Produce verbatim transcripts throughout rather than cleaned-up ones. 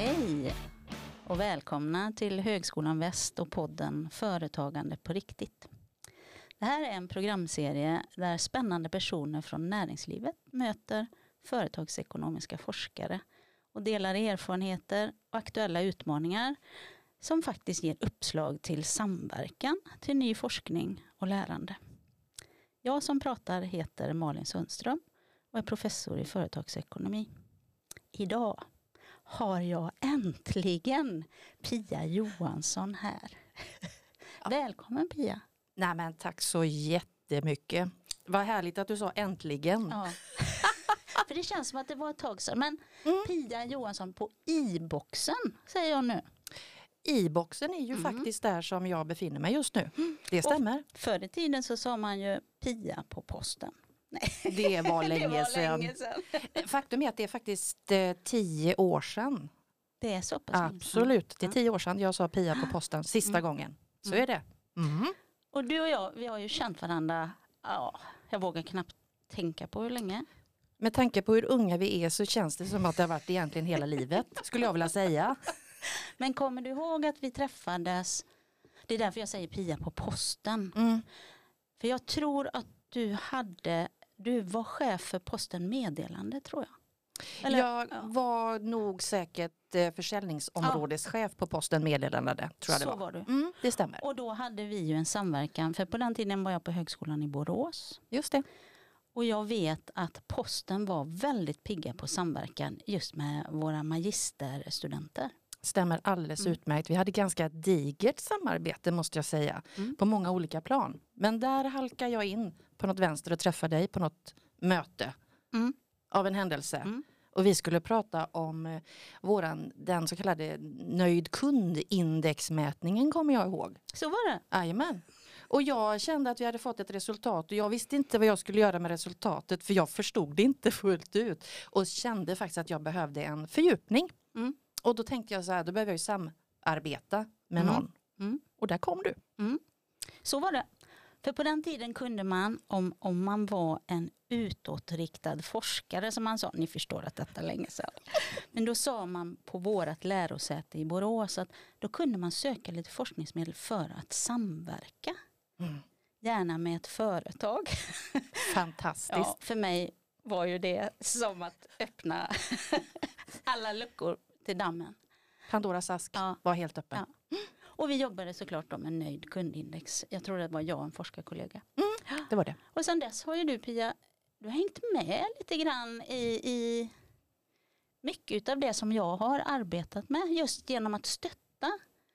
Hej och välkomna till Högskolan Väst och podden Företagande på riktigt. Det här är en programserie där spännande personer från näringslivet möter företagsekonomiska forskare och delar erfarenheter och aktuella utmaningar som faktiskt ger uppslag till samverkan, till ny forskning och lärande. Jag som pratar heter Malin Sundström och är professor i företagsekonomi. Idag har jag äntligen Pia Johansson här. Ja. Välkommen Pia. Nej men tack så jättemycket. Vad härligt att du sa äntligen. Ja. För det känns som att det var ett tag sedan. Men mm. Pia Johansson på i-boxen säger jag nu. I-boxen är ju mm. faktiskt där som jag befinner mig just nu. Mm. Det stämmer. Och förr i tiden så sa man ju Pia på posten. Nej. Det var länge, det var sedan. länge sedan. Faktum är att det är faktiskt eh, tio år sedan. Det är så pass länge. Absolut, det är tio år sedan jag sa Pia på posten sista mm. gången. Så mm. är det. Mm. Och du och jag, vi har ju känt varandra, ja, jag vågar knappt tänka på hur länge. Med tanke på hur unga vi är så känns det som att det har varit egentligen hela livet, skulle jag vilja säga. Men kommer du ihåg att vi träffades, det är därför jag säger Pia på posten. Mm. För jag tror att du hade, du var chef för Posten Meddelande tror jag. Eller, jag ja. var nog säkert försäljningsområdeschef ja. på Posten Meddelande, tror jag det Så var. var du. Mm, det stämmer. Och då hade vi ju en samverkan, för på den tiden var jag på högskolan i Borås. Just det. Och jag vet att Posten var väldigt pigga på samverkan just med våra magisterstudenter. Stämmer alldeles mm. utmärkt. Vi hade ganska digert samarbete måste jag säga. Mm. På många olika plan. Men där halkar jag in på något vänster och träffar dig på något möte. Mm. Av en händelse. Mm. Och vi skulle prata om våran, den så kallade nöjd kundindexmätningen kommer jag ihåg. Så var det? Jajamän. Och jag kände att vi hade fått ett resultat och jag visste inte vad jag skulle göra med resultatet för jag förstod det inte fullt ut. Och kände faktiskt att jag behövde en fördjupning. Mm. Och då tänkte jag så här, då behöver jag ju samarbeta med mm. någon. Mm. Och där kom du. Mm. Så var det. För på den tiden kunde man, om, om man var en utåtriktad forskare som man sa, ni förstår att detta är länge sedan. Men då sa man på vårat lärosäte i Borås att då kunde man söka lite forskningsmedel för att samverka. Mm. Gärna med ett företag. Fantastiskt. Ja, för mig var ju det som att öppna alla luckor till dammen. Pandoras ask ja. var helt öppen. Ja. Och vi jobbade såklart då med nöjd kundindex. Jag tror det var jag och en forskarkollega. Mm, det var det. Och sen dess har ju du Pia, du har hängt med lite grann i, i mycket av det som jag har arbetat med. Just genom att stötta.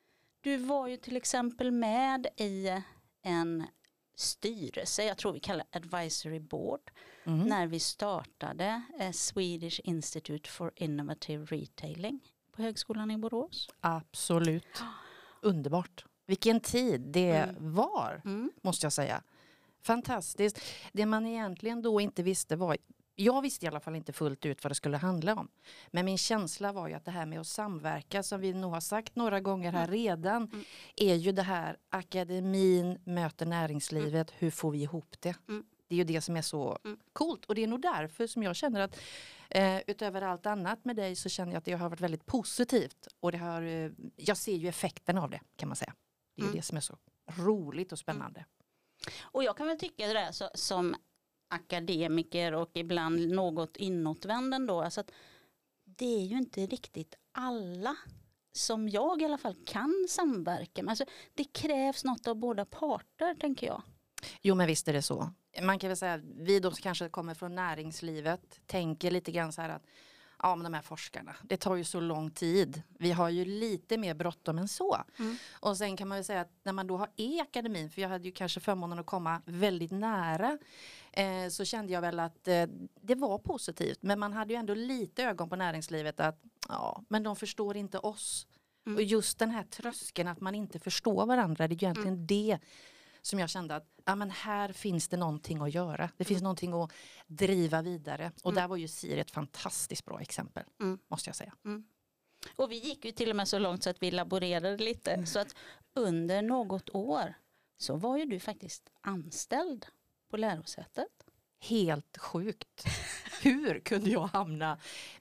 Du var ju till exempel med i en styrelse, jag tror vi kallar advisory board, mm. när vi startade Swedish Institute for Innovative Retailing på högskolan i Borås. Absolut. Underbart. Vilken tid det mm. var, mm. måste jag säga. Fantastiskt. Det man egentligen då inte visste var, jag visste i alla fall inte fullt ut vad det skulle handla om. Men min känsla var ju att det här med att samverka, som vi nog har sagt några gånger här redan, mm. är ju det här akademin möter näringslivet, mm. hur får vi ihop det? Mm. Det är ju det som är så mm. coolt. Och det är nog därför som jag känner att eh, utöver allt annat med dig så känner jag att det har varit väldigt positivt. Och det har, eh, jag ser ju effekten av det kan man säga. Det är mm. ju det som är så roligt och spännande. Mm. Och jag kan väl tycka det där så, som akademiker och ibland något inåtvänd då. Alltså att det är ju inte riktigt alla som jag i alla fall kan samverka med. Alltså det krävs något av båda parter tänker jag. Jo men visst är det så. Man kan väl säga att vi då kanske kommer från näringslivet tänker lite grann så här att ja men de här forskarna, det tar ju så lång tid. Vi har ju lite mer bråttom än så. Mm. Och sen kan man väl säga att när man då har i akademin, för jag hade ju kanske förmånen att komma väldigt nära, eh, så kände jag väl att eh, det var positivt. Men man hade ju ändå lite ögon på näringslivet att ja, men de förstår inte oss. Mm. Och just den här tröskeln att man inte förstår varandra, det är ju egentligen mm. det som jag kände att ja, men här finns det någonting att göra. Det finns mm. någonting att driva vidare. Och mm. där var ju Siri ett fantastiskt bra exempel, mm. måste jag säga. Mm. Och vi gick ju till och med så långt så att vi laborerade lite. Mm. Så att under något år så var ju du faktiskt anställd på lärosätet. Helt sjukt. Hur kunde jag hamna mitt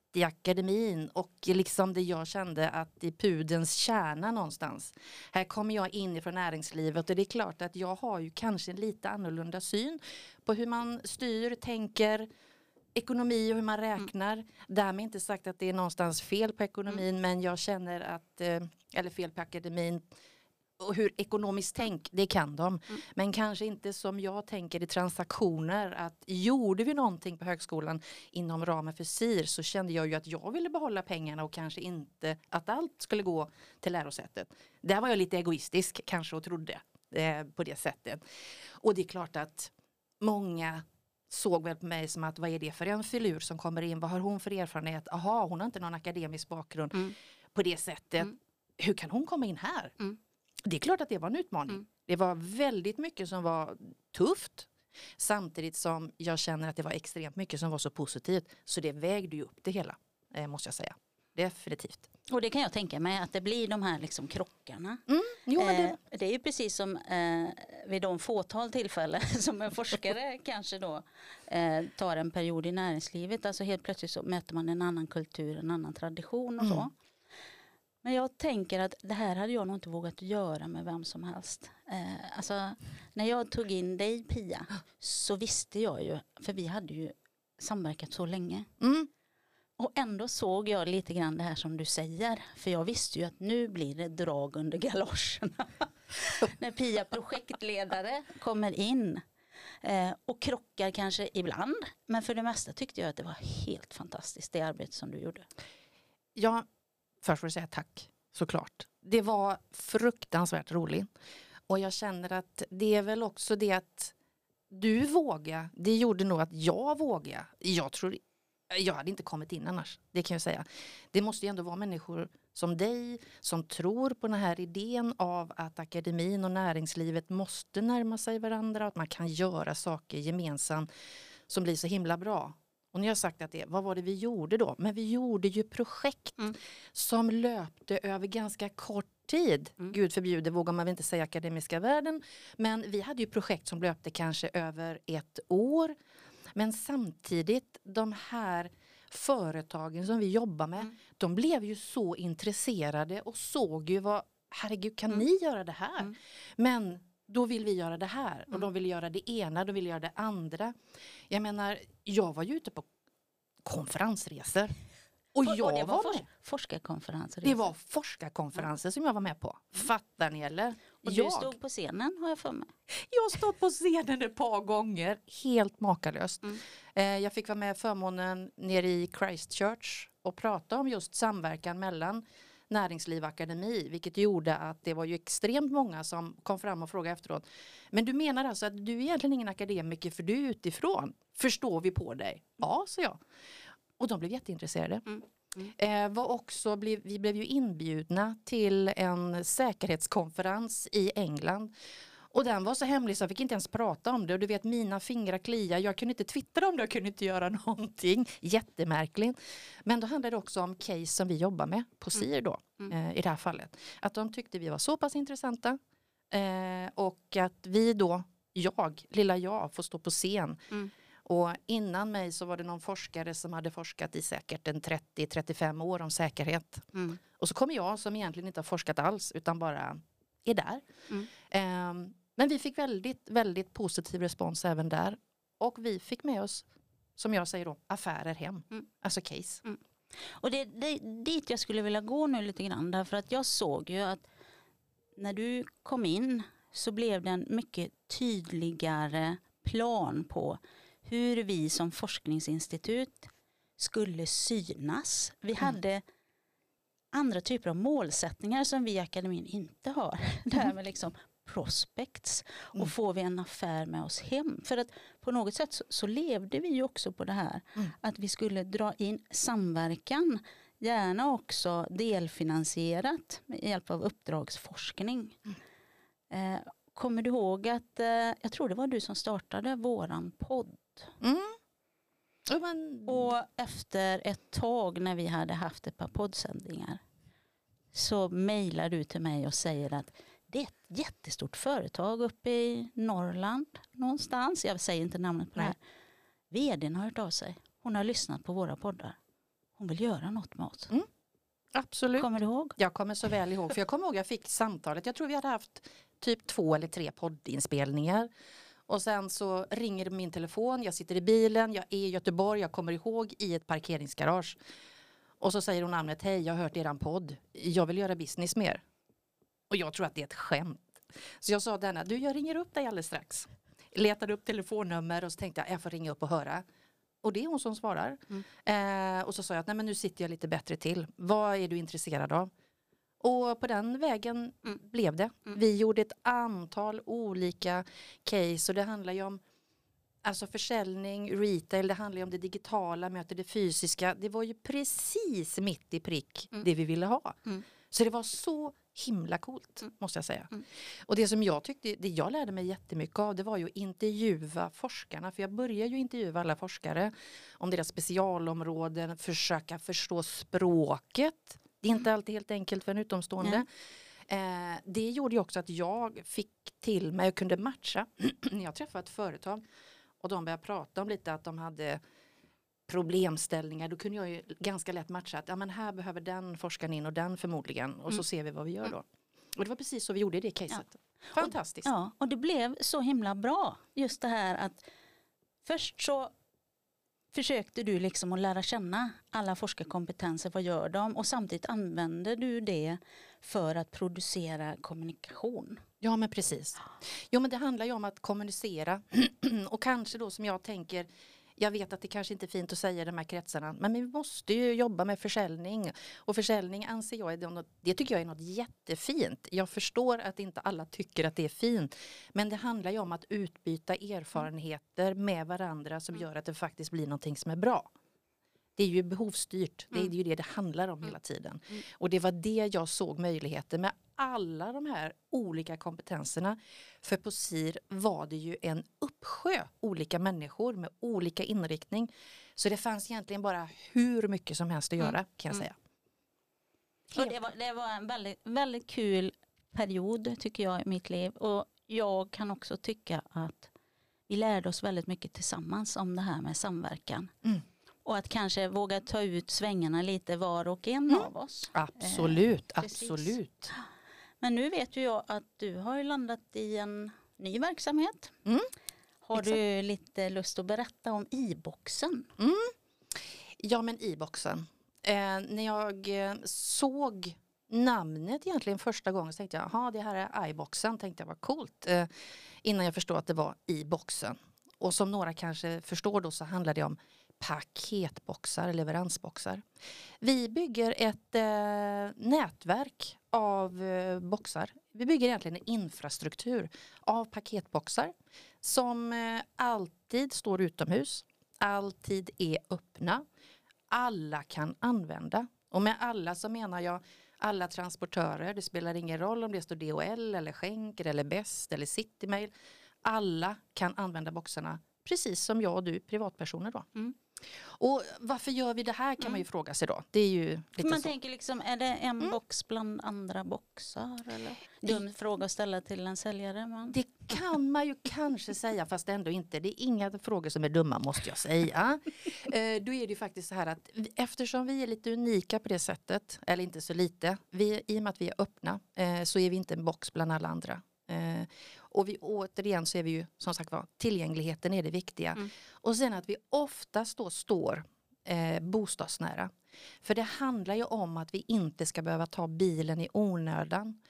i akademin och liksom det jag kände att i pudens kärna någonstans. Här kommer jag in ifrån näringslivet och det är klart att jag har ju kanske en lite annorlunda syn på hur man styr, tänker, ekonomi och hur man räknar. Mm. Därmed inte sagt att det är någonstans fel på ekonomin, mm. men jag känner att, eller fel på akademin, och hur ekonomiskt tänk, det kan de. Mm. Men kanske inte som jag tänker i transaktioner, att gjorde vi någonting på högskolan inom ramen för S I R så kände jag ju att jag ville behålla pengarna och kanske inte att allt skulle gå till lärosätet. Där var jag lite egoistisk kanske och trodde eh, på det sättet. Och det är klart att många såg väl på mig som att vad är det för en filur som kommer in? Vad har hon för erfarenhet? Aha, hon har inte någon akademisk bakgrund mm. på det sättet. Mm. Hur kan hon komma in här? Mm. Det är klart att det var en utmaning. Mm. Det var väldigt mycket som var tufft. Samtidigt som jag känner att det var extremt mycket som var så positivt. Så det vägde ju upp det hela, eh, måste jag säga. Definitivt. Och det kan jag tänka mig att det blir de här liksom krockarna. Mm. Jo, men det... Eh, det är ju precis som eh, vid de fåtal tillfällen som en forskare kanske då eh, tar en period i näringslivet. Alltså helt plötsligt så möter man en annan kultur, en annan tradition och mm. så. Men jag tänker att det här hade jag nog inte vågat göra med vem som helst. Eh, alltså, när jag tog in dig, Pia, så visste jag ju, för vi hade ju samverkat så länge. Mm. Och ändå såg jag lite grann det här som du säger. För jag visste ju att nu blir det drag under galoscherna. När Pia, projektledare, kommer in eh, och krockar kanske ibland. Men för det mesta tyckte jag att det var helt fantastiskt, det arbete som du gjorde. Ja. Först får jag säga tack, såklart. Det var fruktansvärt roligt. Och jag känner att det är väl också det att du vågar. Det gjorde nog att jag vågar. Jag tror, jag hade inte kommit in annars, det kan jag säga. Det måste ju ändå vara människor som dig som tror på den här idén av att akademin och näringslivet måste närma sig varandra. Att man kan göra saker gemensamt som blir så himla bra. Och när jag har sagt att det, vad var det vi gjorde då? Men vi gjorde ju projekt mm. som löpte över ganska kort tid. Mm. Gud förbjuder, vågar man väl inte säga akademiska världen. Men vi hade ju projekt som löpte kanske över ett år. Men samtidigt, de här företagen som vi jobbar med, mm. de blev ju så intresserade och såg ju vad, herregud, kan mm. ni göra det här? Mm. Men då vill vi göra det här. Och mm. de vill göra det ena, de vill göra det andra. Jag menar, jag var ju ute på konferensresor. Och, och jag och det var, var for- forskarkonferenser. Det var forskarkonferenser mm. som jag var med på. Fattar ni eller? Och jag, du stod på scenen, har jag för mig. Jag stod på scenen ett par gånger. Helt makalöst. Mm. Eh, jag fick vara med förmånen nere i Christchurch och prata om just samverkan mellan näringsliv och akademi, vilket gjorde att det var ju extremt många som kom fram och frågade efteråt. Men du menar alltså att du är egentligen ingen akademiker för du är utifrån? Förstår vi på dig? Ja, så jag. Och de blev jätteintresserade. Mm. Mm. Eh, var också blev, vi blev ju inbjudna till en säkerhetskonferens i England. Och den var så hemlig så jag fick inte ens prata om det. Och du vet, mina fingrar kliar. Jag kunde inte twittra om det, jag kunde inte göra någonting. Jättemärkligt. Men då handlade det också om case som vi jobbar med på S I R då. Mm. Eh, I det här fallet. Att de tyckte vi var så pass intressanta. Eh, och att vi då, jag, lilla jag, får stå på scen. Mm. Och innan mig så var det någon forskare som hade forskat i säkert en trettio till trettiofem år om säkerhet. Mm. Och så kommer jag som egentligen inte har forskat alls utan bara är där. Mm. Eh, men vi fick väldigt, väldigt positiv respons även där. Och vi fick med oss, som jag säger då, affärer hem. Mm. Alltså case. Mm. Och det är dit jag skulle vilja gå nu lite grann. Därför att jag såg ju att när du kom in så blev det en mycket tydligare plan på hur vi som forskningsinstitut skulle synas. Vi mm. hade andra typer av målsättningar som vi i akademin inte har. Mm. Det här med liksom prospects. Och mm. får vi en affär med oss hem. För att på något sätt så, så levde vi ju också på det här. Mm. Att vi skulle dra in samverkan. Gärna också delfinansierat med hjälp av uppdragsforskning. Mm. Eh, kommer du ihåg att eh, jag tror det var du som startade våran podd. Mm. Men... Och efter ett tag när vi hade haft ett par poddsändningar så mejlar du till mig och säger att det är ett jättestort företag uppe i Norrland någonstans. Jag säger inte namnet på Nej. det här. Vdn har hört av sig. Hon har lyssnat på våra poddar. hon vill göra något med oss. Mm. Absolut. Kommer du ihåg? Jag kommer så väl ihåg. För jag kommer ihåg jag fick samtalet. Jag tror vi hade haft typ två eller tre poddinspelningar. Och sen så ringer min telefon. Jag sitter i bilen. Jag är i Göteborg. Jag kommer ihåg i ett parkeringsgarage. Och så säger hon namnet. Hej, jag har hört eran podd. Jag vill göra business med er. Och jag tror att det är ett skämt. Så jag sa denna. Du, jag ringer upp dig alldeles strax. Letade upp telefonnummer och så tänkte jag. Jag får ringa upp och höra. Och det är hon som svarar. Mm. Eh, och så sa jag att nej, men nu sitter jag lite bättre till. Vad är du intresserad av? Och på den vägen mm. blev det. Mm. Vi gjorde ett antal olika case. Och det handlar ju om alltså försäljning, retail. Det handlar ju om det digitala möter det fysiska. Det var ju precis mitt i prick mm. det vi ville ha. Mm. Så det var så himla coolt, mm. måste jag säga. Mm. Och det som jag tyckte, det jag lärde mig jättemycket av, det var ju att intervjua forskarna. För jag började ju intervjua alla forskare om deras specialområden, försöka förstå språket. Det är inte alltid helt enkelt för en utomstående. Mm. Eh, det gjorde ju också att jag fick till mig och kunde matcha. När jag träffade ett företag och de började prata om lite att de hade problemställningar, då kunde jag ju ganska lätt matcha att ja, men här behöver den forskaren in och den förmodligen och mm. så ser vi vad vi gör då. Och det var precis så vi gjorde i det caset. Ja. Fantastiskt. Och, ja, och det blev så himla bra. Just det här att först så försökte du liksom att lära känna alla forskarkompetenser, vad gör de? Och samtidigt använder du det för att producera kommunikation. Ja, men precis. Jo, men det handlar ju om att kommunicera och kanske då som jag tänker. Jag vet att det kanske inte är fint att säga de här kretsarna. Men vi måste ju jobba med försäljning. Och försäljning anser jag, är något, det tycker jag är något jättefint. Jag förstår att inte alla tycker att det är fint. Men det handlar ju om att utbyta erfarenheter med varandra som gör att det faktiskt blir någonting som är bra. Det är ju behovsstyrt. Det är ju det det handlar om hela tiden. Och det var det jag såg möjligheter med alla de här olika kompetenserna. För på S I R var det ju en uppsjö olika människor med olika inriktning. Så det fanns egentligen bara hur mycket som helst att göra, kan jag säga. Och det var, det var en väldigt, väldigt kul period tycker jag i mitt liv. Och jag kan också tycka att vi lärde oss väldigt mycket tillsammans om det här med samverkan. Mm. Och att kanske våga ta ut svängarna lite var och en mm. av oss. Absolut, eh, absolut. Men nu vet ju jag att du har ju landat i en ny verksamhet. Mm. Har Exakt. Du lite lust att berätta om i-boxen? Mm. Ja, men i-boxen. Eh, när jag eh, såg namnet egentligen första gången så tänkte jag, jaha, det här är i-boxen. Tänkte jag var coolt. Eh, innan jag förstod att det var i-boxen. Och som några kanske förstår då så handlar det om paketboxar, leveransboxar. Vi bygger ett eh, nätverk av eh, boxar. Vi bygger egentligen en infrastruktur av paketboxar som eh, alltid står utomhus, alltid är öppna. Alla kan använda. Och med alla så menar jag alla transportörer. Det spelar ingen roll om det står D H L eller Schenker eller Best eller Citymail. Alla kan använda boxarna precis som jag och du, privatpersoner då. Mm. Och varför gör vi det här kan mm. man ju fråga sig då. Det är ju lite man så. tänker liksom, är det en mm. box bland andra boxar? Eller? Dum det, fråga att ställa till en säljare. Man. Det kan man ju kanske säga, fast ändå inte. Det är inga frågor som är dumma, måste jag säga. eh, då är det ju faktiskt så här att vi, eftersom vi är lite unika på det sättet, eller inte så lite, vi, i och med att vi är öppna eh, så är vi inte en box bland alla andra. Eh, och vi, återigen så är vi ju som sagt var, tillgängligheten är det viktiga. Mm. Och sen att vi oftast då står eh, bostadsnära. För det handlar ju om att vi inte ska behöva ta bilen i onödan.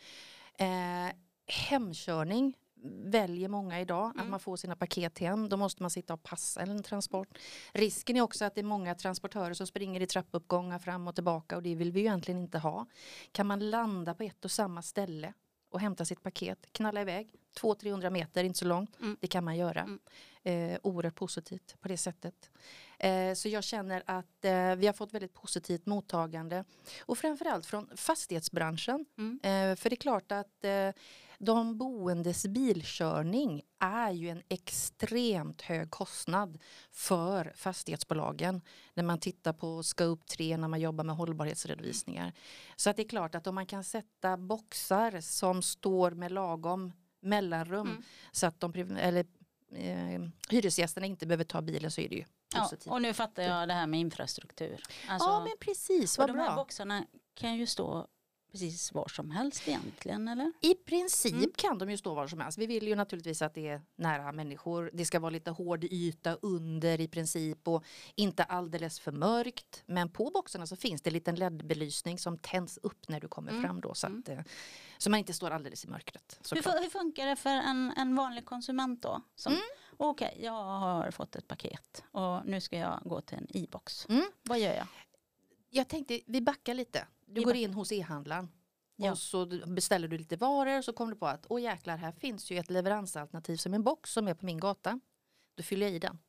Eh, hemkörning väljer många idag, mm. att man får sina paket hem. Då måste man sitta och passa en transport. Risken är också att det är många transportörer som springer i trappuppgångar fram och tillbaka. Och det vill vi ju egentligen inte ha. Kan man landa på ett och samma ställe och hämta sitt paket, knalla iväg, två till trehundra meter, inte så långt. Mm. Det kan man göra. Mm. Eh, oerhört positivt på det sättet. Eh, så jag känner att eh, vi har fått väldigt positivt mottagande. Och framförallt från fastighetsbranschen. Mm. Eh, för det är klart att eh, de boendes bilkörning är ju en extremt hög kostnad för fastighetsbolagen. När man tittar på Scope tre, när man jobbar med hållbarhetsredovisningar. Så att det är klart att om man kan sätta boxar som står med lagom mellanrum mm. så att de eller, eh, hyresgästerna inte behöver ta bilen, så är det ju positivt. Ja, och nu fattar jag det här med infrastruktur. Alltså, ja men precis, och vad de bra. här boxarna kan ju stå precis var som helst egentligen, eller? I princip Mm. kan de ju stå var som helst. Vi vill ju naturligtvis att det är nära människor. Det ska vara lite hård yta under i princip och inte alldeles för mörkt. Men på boxarna så finns det en liten L E D-belysning som tänds upp när du kommer Mm. fram då. Så, att, eh, så man inte står alldeles i mörkret. Hur, fu- hur funkar det för en, en vanlig konsument då? Som, Mm. Okej, jag har fått ett paket och nu ska jag gå till en e-box. Mm. Vad gör jag? Jag tänkte, vi backar lite. Du Vi går backar. in hos e-handlaren. Ja. Och så beställer du lite varor så kommer du på att åh jäklar, här finns ju ett leveransalternativ som en box som är på min gata. Då fyller jag i den.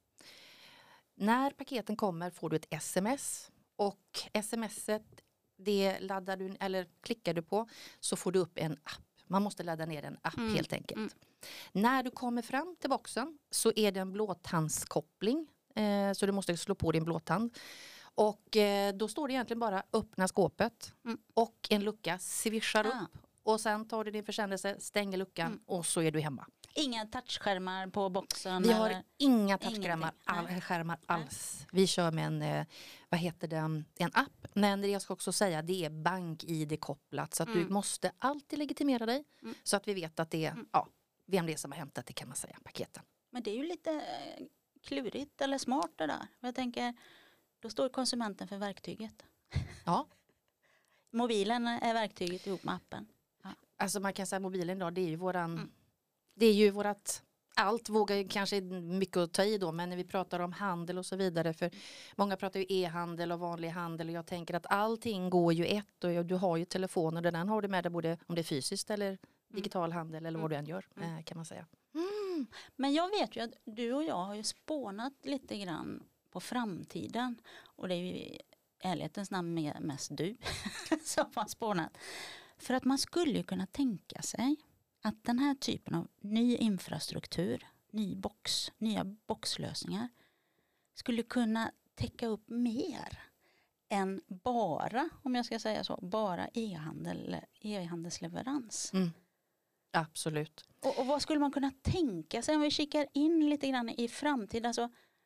När paketen kommer får du ett sms och smset det laddar du eller klickar du på så får du upp en app. Man måste ladda ner en app Mm. helt enkelt. Mm. När du kommer fram till boxen så är det en blåtandskoppling eh, så du måste slå på din blåtand. Och eh, då står det egentligen bara öppna skåpet Mm. och en lucka svischar Ah. upp och sen tar du din försändelse, stänger luckan Mm. och så är du hemma. Inga touchskärmar på boxen? Vi har eller? inga touchskärmar Ingenting. all, skärmar Nej. alls. Vi kör med en, eh, vad heter det, en app. Men det jag ska också säga, det är bank-I D-kopplat. Så att Mm. du måste alltid legitimera dig. Mm. Så att vi vet att det är, Mm. ja, vem det är som har hämtat det kan man säga, paketen. Men det är ju lite eh, klurigt eller smart det där. Jag tänker, då står konsumenten för verktyget. Ja. Mobilen är verktyget ihop med appen. Alltså man kan säga mobilen idag, det är ju våran, Mm. det är ju vårat, allt vågar ju kanske mycket att ta i då, men när vi pratar om handel och så vidare, för många pratar ju e-handel och vanlig handel och jag tänker att allting går ju ett och du har ju telefonen och den har du med dig både om det är fysiskt eller digital handel eller vad du än gör Mm. kan man säga. Men jag vet ju att du och jag har ju spånat lite grann på framtiden. Och det är ju i ärlighetens namn me- mest du som har spånat. För att man skulle ju kunna tänka sig att den här typen av ny infrastruktur, ny box, nya boxlösningar skulle kunna täcka upp mer än bara, om jag ska säga så, bara e-handel, e-handelsleverans. Mm. Absolut. Och, och vad skulle man kunna tänka sig om vi kikar in lite grann i framtiden? Alltså,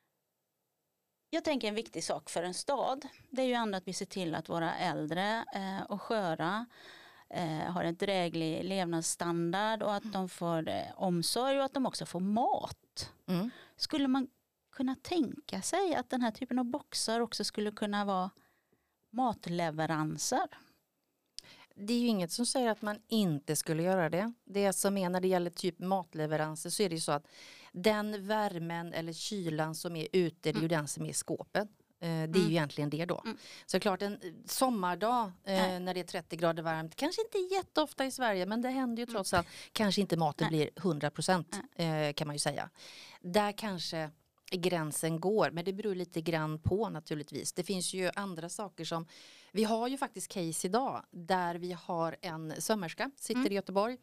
jag tänker en viktig sak för en stad, det är ju ändå att vi ser till att våra äldre eh, och sköra eh, har en dräglig levnadsstandard och att de får eh, omsorg och att de också får mat. Mm. Skulle man kunna tänka sig att den här typen av boxar också skulle kunna vara matleveranser? Det är ju inget som säger att man inte skulle göra det. Det som är när det gäller typ matleveranser så är det ju så att den värmen eller kylan som är ute, det är ju Mm. den som är i skåpet. Eh, Det är Mm. ju egentligen det då. Mm. Så det är klart en sommardag eh, Nej. när det är trettio grader varmt, kanske inte jätteofta i Sverige men det händer ju trots allt, kanske inte maten Nej. blir hundra procent eh, kan man ju säga. Där kanske gränsen går, men det beror lite grann på naturligtvis. Det finns ju andra saker som, vi har ju faktiskt case idag där vi har en sömmerska, sitter Mm. i Göteborg,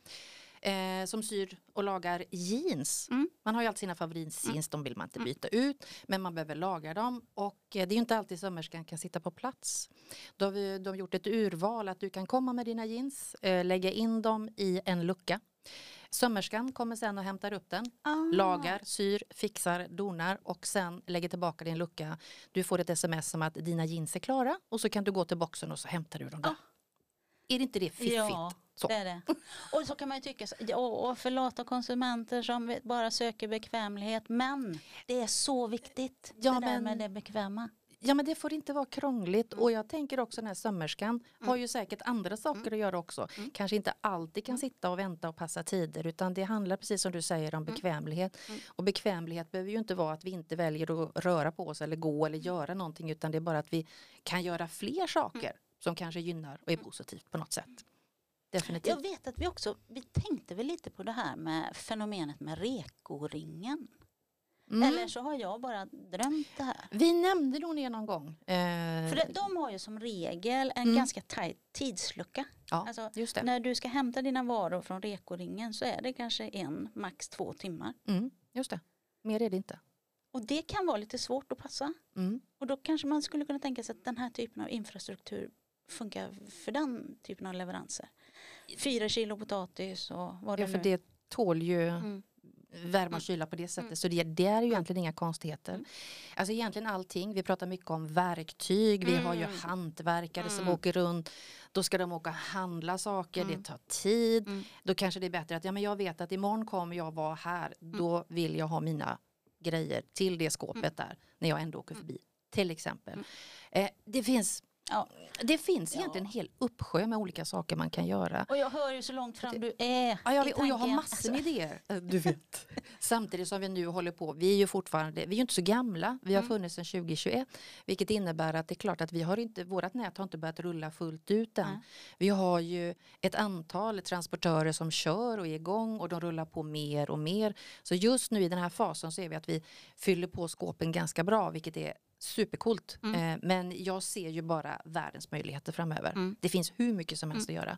eh, som syr och lagar jeans. Mm. Man har ju alltid sina favoritjeans, de vill man inte byta ut, men man behöver laga dem och eh, det är ju inte alltid sömmerskan kan sitta på plats. Då har vi, de har gjort ett urval att du kan komma med dina jeans, eh, lägga in dem i en lucka. Sömmerskan kommer sen och hämtar upp den, Ah. lagar, syr, fixar, donar och sen lägger tillbaka din lucka. Du får ett sms om att dina jeans är klara och så kan du gå till boxen och så hämtar du dem där. Ah. Är det inte det fiffigt? Ja, Så. det är det. Och så kan man ju tycka, så- ja, och förlata konsumenter som bara söker bekvämlighet. Men det är så viktigt, Ja, det där men- med det bekväma. Ja men det får inte vara krångligt Mm. och jag tänker också den här sömmerskan har ju säkert andra saker att göra också. Mm. Kanske inte alltid kan Mm. sitta och vänta och passa tider utan det handlar precis som du säger om bekvämlighet. Mm. Och bekvämlighet behöver ju inte vara att vi inte väljer att röra på oss eller gå eller göra någonting utan det är bara att vi kan göra fler saker som kanske gynnar och är positivt på något sätt. Definitivt. Jag vet att vi också, vi tänkte väl lite på det här med fenomenet med rekoringen. Mm. Eller så har jag bara drömt det här. Vi nämnde nog det någon gång. Eh, För det, de har ju som regel en Mm. ganska tajt tidslucka. ja, Alltså, just det. när du ska hämta dina varor från rekoringen så är det kanske en, max två timmar. Mm, just det. Mer är det inte. Och det kan vara lite svårt att passa. Mm. Och då kanske man skulle kunna tänka sig att den här typen av infrastruktur funkar för den typen av leveranser. Fyra kilo potatis och vad det Ja, för nu det tål ju Mm. värma och kyla på det sättet. Mm. Så det, det är ju egentligen inga konstigheter. Mm. Alltså egentligen allting. Vi pratar mycket om verktyg. Vi mm. har ju hantverkare mm. som åker runt. Då ska de åka och handla saker. Mm. Det tar tid. Mm. Då kanske det är bättre att ja, men jag vet att imorgon kommer jag vara här. Mm. Då vill jag ha mina grejer till det skåpet mm. där. När jag ändå åker förbi. Till exempel. Mm. Eh, det finns... Ja, det finns egentligen ja. en hel uppsjö med olika saker man kan göra. Och jag hör ju så långt fram du är. Ja, jag vet, och jag har massor med idéer. Du vet. Samtidigt som vi nu håller på. Vi är ju fortfarande, vi är ju inte så gamla. Vi har mm. funnits sedan tjugo tjugoett. Vilket innebär att det är klart att vi har inte, vårat nät har inte börjat rulla fullt ut än. Mm. Vi har ju ett antal transportörer som kör och är igång. Och de rullar på mer och mer. Så just nu i den här fasen så är vi att vi fyller på skåpen ganska bra. Vilket är supercoolt. Mm. Eh, men jag ser ju bara världens möjligheter framöver. Mm. Det finns hur mycket som helst mm. att göra.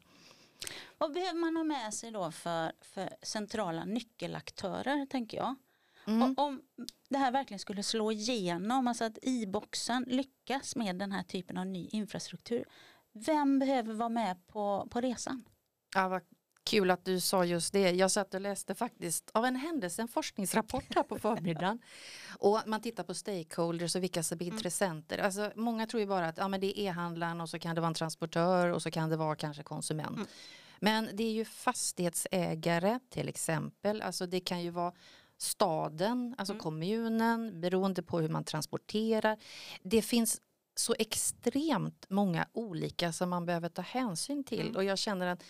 Vad behöver man ha med sig då för, för centrala nyckelaktörer, tänker jag? Mm. Om det här verkligen skulle slå igenom, alltså att i-boxen lyckas med den här typen av ny infrastruktur. Vem behöver vara med på, på resan? Ja, vad kul att du sa just det. Jag satt och läste faktiskt av en händelse en forskningsrapport här på förmiddagen. Och man tittar på stakeholders och vilka som är intressenter. Mm. Alltså, många tror ju bara att ja, men det är e-handlaren och så kan det vara en transportör och så kan det vara kanske konsument. Mm. Men det är ju fastighetsägare till exempel. Alltså det kan ju vara staden, alltså mm. kommunen, beroende på hur man transporterar. Det finns så extremt många olika som man behöver ta hänsyn till. Mm. Och jag känner att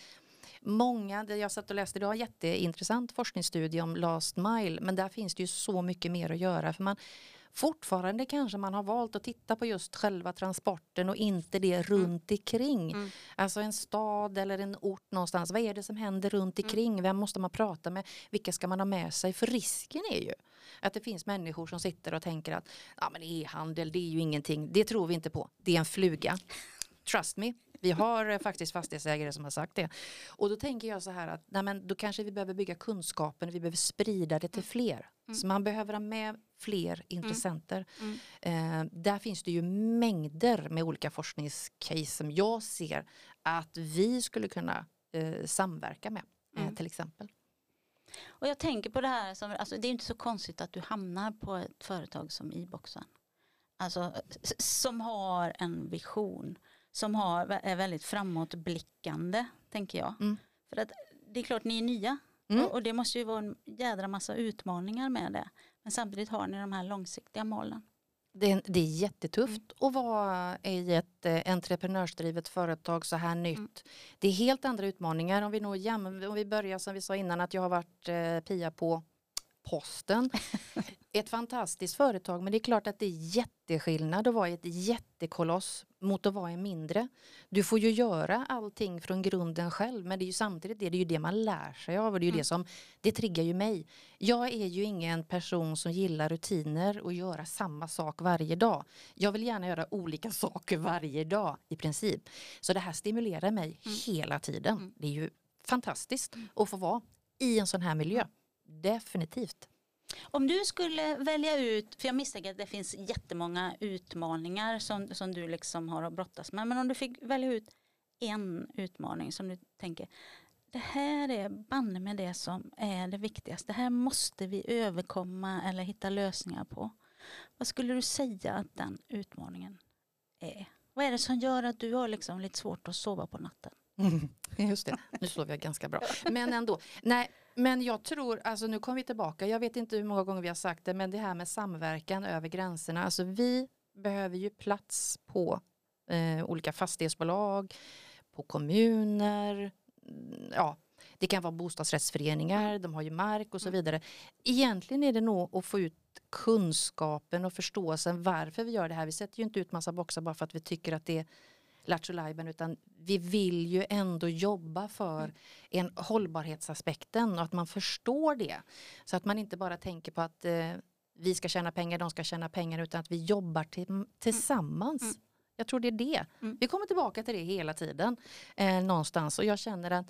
många, jag satt och läste idag en jätteintressant forskningsstudie om last mile, men där finns det ju så mycket mer att göra för man fortfarande kanske man har valt att titta på just själva transporten och inte det runt omkring. Mm. Alltså en stad eller en ort någonstans, vad är det som händer runt omkring? Mm. Vem måste man prata med? Vilka ska man ha med sig? För risken är ju att det finns människor som sitter och tänker att ja, men e-handel, det är ju ingenting. Det tror vi inte på. Det är en fluga. Trust me. Vi har faktiskt fastighetsägare som har sagt det. Och då tänker jag så här att nej men, då kanske vi behöver bygga kunskapen. Vi behöver sprida det till fler. Mm. Så man behöver ha med fler intressenter. Mm. Mm. Eh, där finns det ju mängder med olika forskningscase som jag ser att vi skulle kunna eh, samverka med. Mm. Eh, till exempel. Och jag tänker på det här. Som, alltså, det är inte så konstigt att du hamnar på ett företag som i-boxen. Alltså, som har en vision. Som har, är väldigt framåtblickande, tänker jag. Mm. För att det är klart ni är nya. Mm. Och, och det måste ju vara en jädra massa utmaningar med det. Men samtidigt har ni de här långsiktiga målen. Det är, det är jättetufft mm. att vara i ett eh, entreprenörsdrivet företag så här nytt. Mm. Det är helt andra utmaningar. Om vi, nog jäm, om vi börjar som vi sa innan att jag har varit eh, Pia på Posten. Ett fantastiskt företag, men det är klart att det är jätteskillnad att vara ett jättekoloss mot att vara en mindre. Du får ju göra allting från grunden själv, men det är ju samtidigt det, det är ju det man lär sig av och det är ju mm. det som, det triggar ju mig. Jag är ju ingen person som gillar rutiner och göra samma sak varje dag. Jag vill gärna göra olika saker varje dag i princip. Så det här stimulerar mig mm. hela tiden. Mm. Det är ju fantastiskt mm. att få vara i en sån här miljö. Mm. Definitivt. Om du skulle välja ut, för jag misstänker att det finns jättemånga utmaningar som, som du liksom har att brottas med. Men om du fick välja ut en utmaning som du tänker, det här är banne med det som är det viktigaste. Det här måste vi överkomma eller hitta lösningar på. Vad skulle du säga att den utmaningen är? Vad är det som gör att du har liksom lite svårt att sova på natten? Mm, just det, nu sover jag ganska bra. Men ändå, nej. Men jag tror, alltså nu kommer vi tillbaka, jag vet inte hur många gånger vi har sagt det, men det här med samverkan över gränserna, alltså vi behöver ju plats på eh, olika fastighetsbolag, på kommuner, ja, det kan vara bostadsrättsföreningar, de har ju mark och så vidare. Egentligen är det nog att få ut kunskapen och förståelsen varför vi gör det här. Vi sätter ju inte ut massa boxar bara för att vi tycker att det är Lattjolajban, utan vi vill ju ändå jobba för en hållbarhetsaspekten och att man förstår det. Så att man inte bara tänker på att eh, vi ska tjäna pengar, de ska tjäna pengar, utan att vi jobbar till, tillsammans. Mm. Jag tror det är det. Mm. Vi kommer tillbaka till det hela tiden eh, någonstans, och jag känner att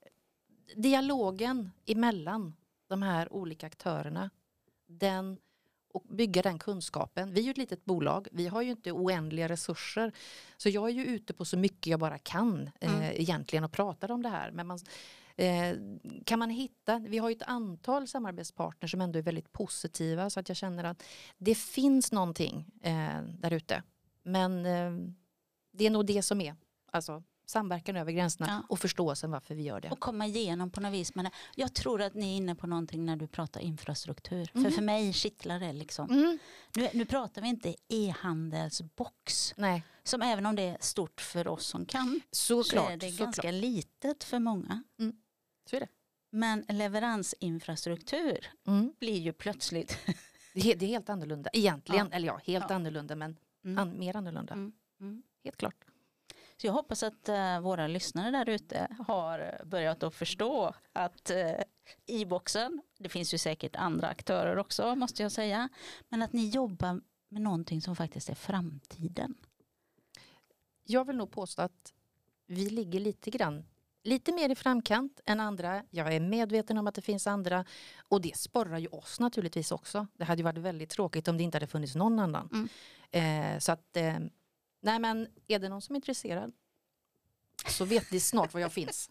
dialogen emellan de här olika aktörerna, den och bygga den kunskapen. Vi är ju ett litet bolag. Vi har ju inte oändliga resurser. Så jag är ju ute på så mycket jag bara kan mm. eh, egentligen och pratar om det här. Men man, Eh, kan man hitta, vi har ju ett antal samarbetspartners som ändå är väldigt positiva, så att jag känner att det finns någonting eh, där ute. Men eh, det är nog det som är, alltså samverkan över gränserna ja. och förståelsen varför vi gör det. Och komma igenom på något vis. Men jag tror att ni är inne på någonting när du pratar infrastruktur. Mm. För för mig kittlar det liksom. Mm. Nu, nu pratar vi inte e-handelsbox. Nej. Som även om det är stort för oss som kan. Så, så klart, är det så ganska klart. litet för många. Mm. Så är det. Men leveransinfrastruktur Mm. blir ju plötsligt... det, är, det är helt annorlunda. Egentligen, Ja. eller ja, helt Ja. annorlunda. Men Mm. an, mer annorlunda. Mm. Mm. Helt klart. Så jag hoppas att uh, våra lyssnare där ute har börjat att förstå att uh, e-boxen, det finns ju säkert andra aktörer också måste jag säga, men att ni jobbar med någonting som faktiskt är framtiden. Jag vill nog påstå att vi ligger lite grann, lite mer i framkant än andra. Jag är medveten om att det finns andra och det sporrar ju oss naturligtvis också. Det hade ju varit väldigt tråkigt om det inte hade funnits någon annan. Mm. Eh, så att, eh, nej men är det någon som är intresserad så vet ni snart var jag finns.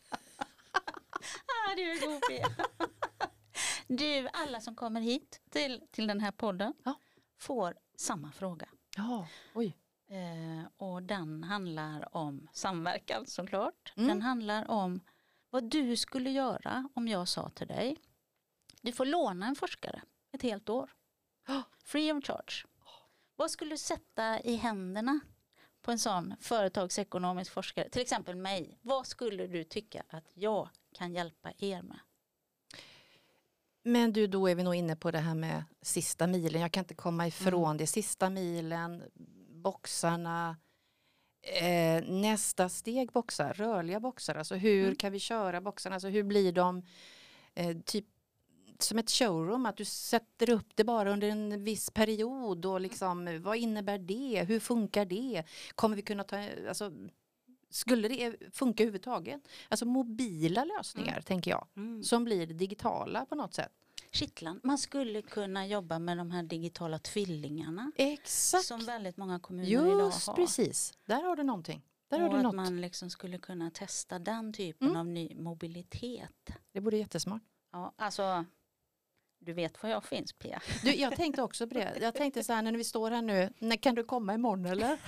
ah, du är god, Pia. Du, alla som kommer hit till, till den här podden ja. får samma fråga. Ja, oj. Eh, och den handlar om samverkan såklart. Mm. Den handlar om vad du skulle göra om jag sa till dig. Du får låna en forskare ett helt år. Oh. Free of charge. Oh. Vad skulle du sätta i händerna på en sån företagsekonomisk forskare? Till exempel mig. Vad skulle du tycka att jag kan hjälpa er med? Men du, då är vi nog inne på det här med sista milen. Jag kan inte komma ifrån Mm. det. Sista milen, boxarna, eh, nästa steg boxar, rörliga boxar. Alltså hur Mm. kan vi köra boxarna? Alltså hur blir de eh, typ som ett showroom? Att du sätter upp det bara under en viss period och liksom, vad innebär det? Hur funkar det? Kommer vi kunna ta, alltså skulle det funka överhuvudtaget? Alltså mobila lösningar Mm. tänker jag. Mm. Som blir digitala på något sätt. Kittland. Man skulle kunna jobba med de här digitala tvillingarna. Exakt. Som väldigt många kommuner idag har. Just precis. Där har du någonting. Där och har du att något. man liksom skulle kunna testa den typen Mm. av ny mobilitet. Det borde jättesmart. Ja, alltså, du vet var jag finns, Pia. Du, jag tänkte också på det. Jag tänkte så här, när vi står här nu, när, kan du komma imorgon eller?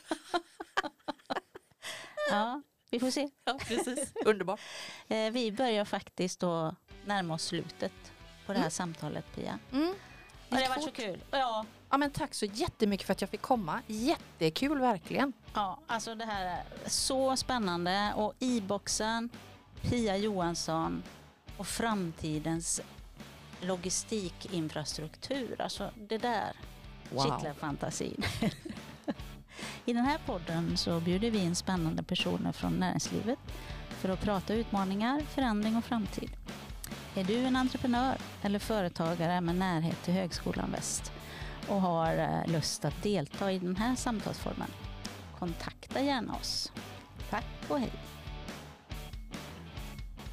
Ja, vi får se. Ja, precis. Underbart. Eh, vi börjar faktiskt då närma oss slutet på det här Mm. samtalet, Pia. Mm. Ja, det har varit så kul. Ja, Ja, men tack så jättemycket för att jag fick komma. Jättekul verkligen. ja, alltså det här är så spännande. Och e-boxen, Pia Johansson och framtidens logistikinfrastruktur. Alltså det där Wow. kittlar fantasin. I den här podden så bjuder vi in spännande personer från näringslivet för att prata utmaningar, förändring och framtid. Är du en entreprenör eller företagare med närhet till Högskolan Väst och har lust att delta i den här samtalsformen? Kontakta gärna oss. Tack och hej!